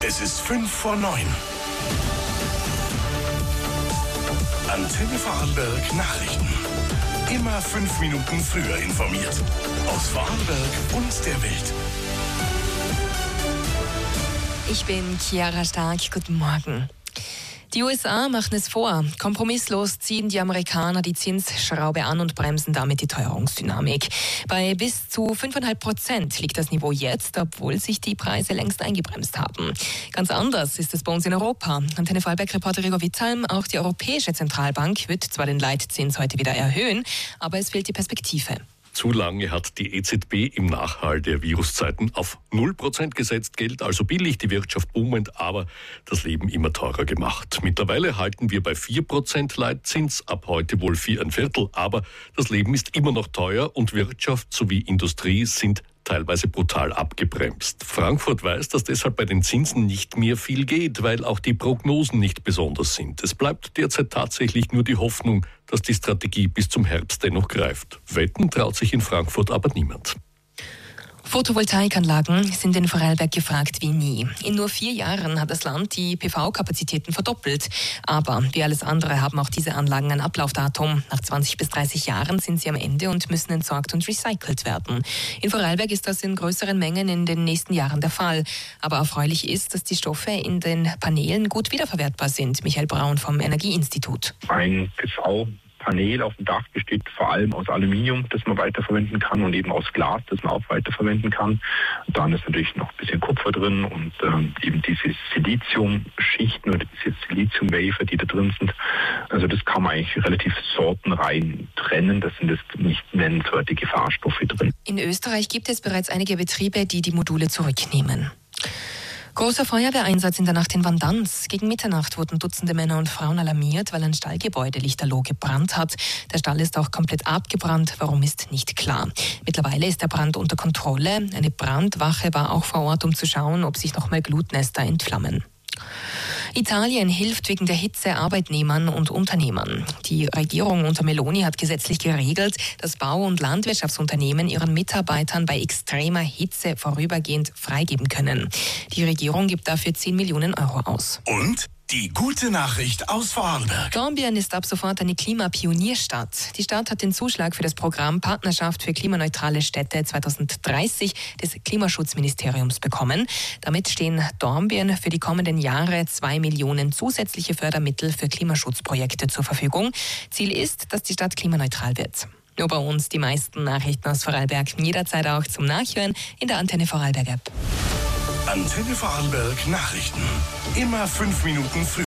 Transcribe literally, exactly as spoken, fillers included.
Es ist fünf vor neun. Antenne Vorarlberg Nachrichten. Immer fünf Minuten früher informiert. Aus Vorarlberg und der Welt. Ich bin Chiara Stark. Guten Morgen. Die U S A machen es vor. Kompromisslos ziehen die Amerikaner die Zinsschraube an und bremsen damit die Teuerungsdynamik. Bei bis zu fünf Komma fünf Prozent liegt das Niveau jetzt, obwohl sich die Preise längst eingebremst haben. Ganz anders ist es bei uns in Europa. Antenne Vorarlberg-Reporter Gregor Witzalm, auch die Europäische Zentralbank wird zwar den Leitzins heute wieder erhöhen, aber es fehlt die Perspektive. Zu lange hat die E Z B im Nachhall der Viruszeiten auf null Prozent gesetzt, Geld also billig, die Wirtschaft boomend, aber das Leben immer teurer gemacht. Mittlerweile halten wir bei vier Prozent Leitzins, ab heute wohl vier ein Viertel, aber das Leben ist immer noch teuer und Wirtschaft sowie Industrie sind teilweise brutal abgebremst. Frankfurt weiß, dass deshalb bei den Zinsen nicht mehr viel geht, weil auch die Prognosen nicht besonders sind. Es bleibt derzeit tatsächlich nur die Hoffnung, dass die Strategie bis zum Herbst dennoch greift. Wetten traut sich in Frankfurt aber niemand. Photovoltaikanlagen sind in Vorarlberg gefragt wie nie. In nur vier Jahren hat das Land die P V-Kapazitäten verdoppelt. Aber wie alles andere haben auch diese Anlagen ein Ablaufdatum. Nach zwanzig bis dreißig Jahren sind sie am Ende und müssen entsorgt und recycelt werden. In Vorarlberg ist das in größeren Mengen in den nächsten Jahren der Fall. Aber erfreulich ist, dass die Stoffe in den Paneelen gut wiederverwertbar sind. Michael Braun vom Energieinstitut. Ein P V Panel auf dem Dach besteht vor allem aus Aluminium, das man weiterverwenden kann, und eben aus Glas, das man auch weiterverwenden kann. Und dann ist natürlich noch ein bisschen Kupfer drin und ähm, eben diese Siliziumschichten oder diese Siliziumwafer, die da drin sind. Also das kann man eigentlich relativ sortenrein trennen. Das sind jetzt nicht nennenswerte Gefahrstoffe drin. In Österreich gibt es bereits einige Betriebe, die die Module zurücknehmen. Großer Feuerwehreinsatz in der Nacht in Vandanz. Gegen Mitternacht wurden Dutzende Männer und Frauen alarmiert, weil ein Stallgebäude lichterloh gebrannt hat. Der Stall ist auch komplett abgebrannt. Warum, ist nicht klar. Mittlerweile ist der Brand unter Kontrolle. Eine Brandwache war auch vor Ort, um zu schauen, ob sich noch mal Glutnester entflammen. Italien hilft wegen der Hitze Arbeitnehmern und Unternehmern. Die Regierung unter Meloni hat gesetzlich geregelt, dass Bau- und Landwirtschaftsunternehmen ihren Mitarbeitern bei extremer Hitze vorübergehend freigeben können. Die Regierung gibt dafür zehn Millionen Euro aus. Und die gute Nachricht aus Vorarlberg. Dornbirn ist ab sofort eine Klimapionierstadt. Die Stadt hat den Zuschlag für das Programm Partnerschaft für klimaneutrale Städte zwanzig dreißig des Klimaschutzministeriums bekommen. Damit stehen Dornbirn für die kommenden Jahre zwei Millionen zusätzliche Fördermittel für Klimaschutzprojekte zur Verfügung. Ziel ist, dass die Stadt klimaneutral wird. Nur bei uns die meisten Nachrichten aus Vorarlberg. Jederzeit auch zum Nachhören in der Antenne Vorarlberg App. Antenne Vorarlberg Nachrichten. Immer fünf Minuten früher.